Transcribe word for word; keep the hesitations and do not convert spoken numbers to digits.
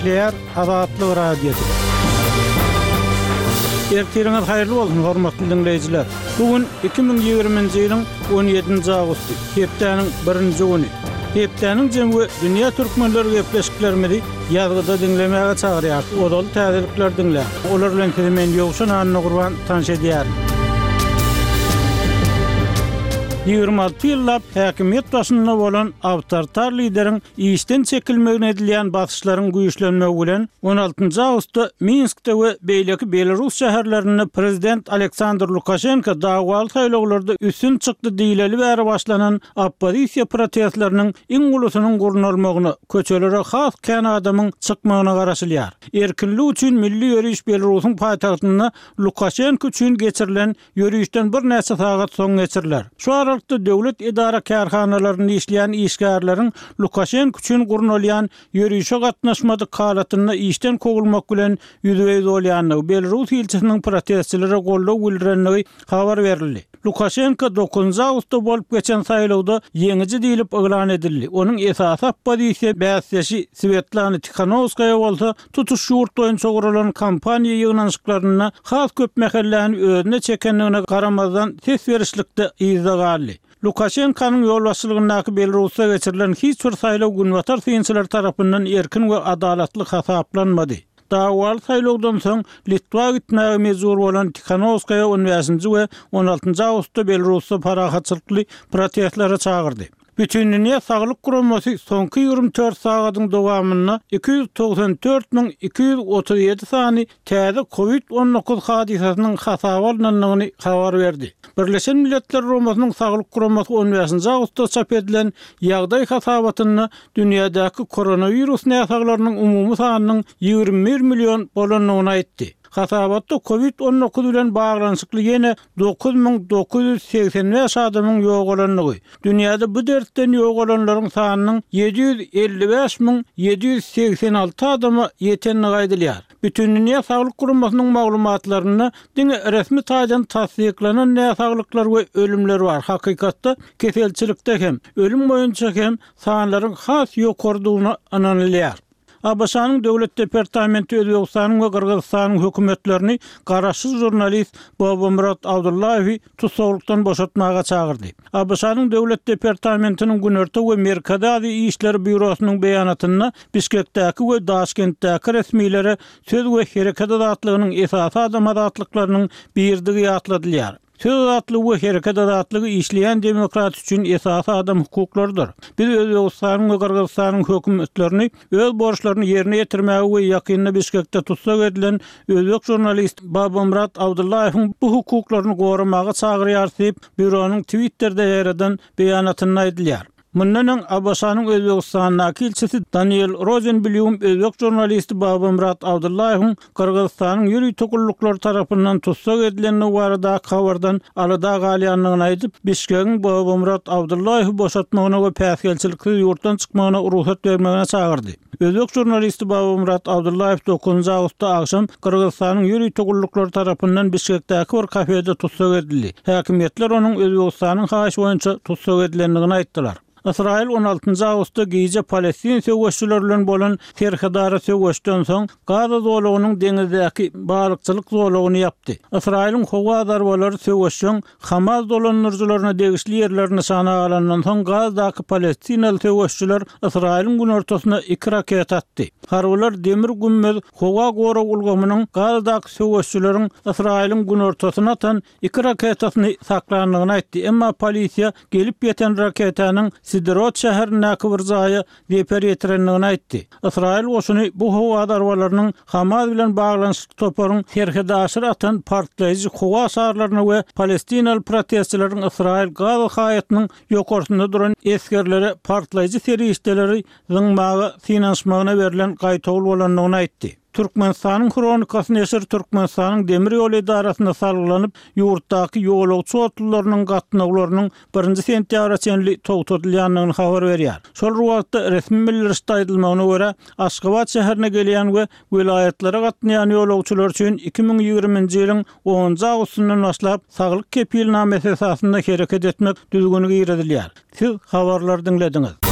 Nükleer Azatlyk Radiosu. Ertiriniz hayırlı bolsun hormatly dinleyijiler. Bugün iki bin ýygrimiňji ýylyň on ýedinji agusty, hepdeniň birinji güni. Hepdeniň jemgy dünýä türkmenleri gepleşiklerimizi ýazgyda dinlemäge çagyrýar. Odaly täzelikler dinle. Olar bilen men ýogşan anyny gurban tanış edýär. ýygrimi alty ýyllap häkimiýet başynda bolan awtoritar lideriň işden çekilmegine edilýän basyşlaryň güýçlenmegi bilen on altynjy awgustda Minskde we beýleki Belarus şäherlerinde prezident Aleksandr Lukashenko dagwal saýlawlarda üstün çykdy diýileli bäri başlanan oppozisiýa protestleriniň iň ulusynyň gurnalmagyny, köçelere has kän adamyň çykmagyna garaşylýar. Erkinlik üçin milli ýörüş Belarusyň paýtagtynda Lukashenko üçin geçirilen ýörüşden bir näçe sagat soň geçiriler. Şu aralıkta döwlet idara kärhanalarynda işleýän işgärlerin Lukashenko üçin gurnalýan ýörüşe gatnaşmady kalatyny işden kogulmak bilen ýüzüňiz bolýanyny Belarus ilçesiniň protestçilere gollaw bildirenligi habar berildi. Lukashenko dokuzunjy awgustda bolup geçen saýlawda ýeňiji diýilip eglan edildi. Onuň esasy oppozisiýa bäsleşi Svetlana Tikhanovskaya bolsa tutuş ýurt boýunça guralan kampaniýa ýygnanşyklaryna has köp mähelläni özüne çekenligine garamazdan ses berişlikde ýyzygaldy. Lukashenko'nun yol başçylygyndaky Belarusda geçirilen hiç bir saýlaw günwatar synçylar tarapyndan erkin we adalatly hasaplanmady. Dagwal saýlawdan soň Litwa gitmäge mezur bolan Tikhanovskaya on beşinji we on altynjy awgustda Belarusda parahatçylykly protestlere çagyrdy. Bütün dünýä saglyk guramasy soňky ýygrimi dört sagatyň dowamyna iki yüz togsan dört bin iki yüz otuz ýedi sany täze covid on dokuz hadisasynyň hasaba alınanlygyny habar berdi. Birleşen Milletler Romasynyň saglyk guramasy on beşinji awgustda çap edilen ýagdaý hasabatyny dünýädäki koronavirus näsaglarynyň umumy sanynyň ýygrimi bir million bolanyny aýtdy. Hasabatda covid on dokuz bilen baglanyşykly ýene dokuz bin dokuz yüz seksen beş adamyň ýok bolanlygy. Dünýäde bu dertten ýok bolanlaryň sanynyň yedi yüz elli beş bin yedi yüz seksen alty adama ýetenligi aýdylýar. Bütün dünýä saglyk guramasynyň maglumatlaryna diňe resmi taýdan tasdiklanan näsaglyklar we ölümler bar. Hakykatda keselçilikde hem ölüm boýunça hem sanlaryň has ýokurdygyny analizlýar. A B S-nyň döwlet departamenti Özbegistanyň we Kyrgyzstanyň hökümetlerini garaşsyz jurnalist Babamurat Abdullayewi tutsaglykdan boşatmaga çagyrdy. A B S-nyň döwlet departamentiniň Günerti we Merkezi işleri bürosynyň beýanatyna Bişkekdäki we Daşkentdäki resmiýlere söz we hereket azatlygynyň esasy adam azatlyklarynyň birdigi ýatladylýar. Söz azatlygy we hereket azatlygy işleýän demokrat üçin esasy adam hukuklardyr. Biz Özbegistanyň we Kyrgyzstanyň hökümetlerini öz borçlaryny ýerine ýetirmäge we ýakyny Bişkekde tutsak edilen özbek jurnalist Babamurat Abdullayewiň bu hukuklaryny goramaga çagyrýar diýip büronyň Twitter'de ýaradan beýanatyny aýdylýar. Mundan A B S-nyň Özbegistanyň elçisi Daniel Rosenblum özbek jurnalisti Babamurat Abdullayewiň Kyrgyzstanyň ýürüýi togulluklar tarapyndan tutsak edilen barada habardan alada galýanlygyny aýdyp, Bişkekiň Babamurat Abdullayewi boşatmagyna we päsgelçilikli ýurtdan çykmagyna ruhsat bermegine çagyrdy. Özbek jurnalisti Babamurat Abdullayew dokuzunjy awgustda agşam Kyrgyzstanyň ýürüýi togulluklar tarapyndan Bişkekdäki bir kafede tutsak edildi. Häkimetler onuň Özbegistanyň haýyş boýunça tutsak edilenligini aýtdylar. İsrail on altynjy awgustda Gize Palestin söwüşçüler bilen bolan terhidara söwüşden soň Gaza zolagynyň deňizdäki balykçylyk zolagyny yapdy. İsrailň howa darbalary söwüşçüň Hamas dolanýarjylaryna degişli ýerlerini sana alandan soň Gazadaky Palestinaly söwüşçüler Israilň gün ortasyna iki raket atdy. Harwlar demir gümmez howa gora ulgamynyň Gazadaky söwüşçüleriň Israilň gün ortasyna atan iki raketasyny saklandygyny aýtdy. Emma polisiýa gelip ýeten raketanyň Sidrot şäherindäki bir jaýy deper ýetirenligini aýtdy. Israil goşuny bu howa darwalarynyň Hamas bilen baglanyşyk toparyň terhide aşyr atan partlaýjy howa şaharlaryny we Palestinaly protestçileriň Israil Gaza haýatynyň ýokarysynda duran eskerlere partlaýjy serişdeleri zyňmagy finansmagyna berilen gaýtawl bolanlygyny aýtdy. Türkmenistanyň kronikasy näşir Türkmenistanyň demir ýol idarasyna salgylanyp ýurtdaky ýolagçy otlarynyň gatnaglarynyň birinji sentýabra çenli togtadylýanlygyny habar berýär. Şol wagtda resmi bildirişde aýdylmagyna görä Aşgabat şäherine gelýän we vilayatlary gatnaýan ýolagçylar üçin iki bin ýygrimiňji ýylyň onunjy awgustyndan başlap saglyk kepilnamesi esasynda hereket etmek düzgünlügi ýeredilýär. Siz habarlar dinlediňiz.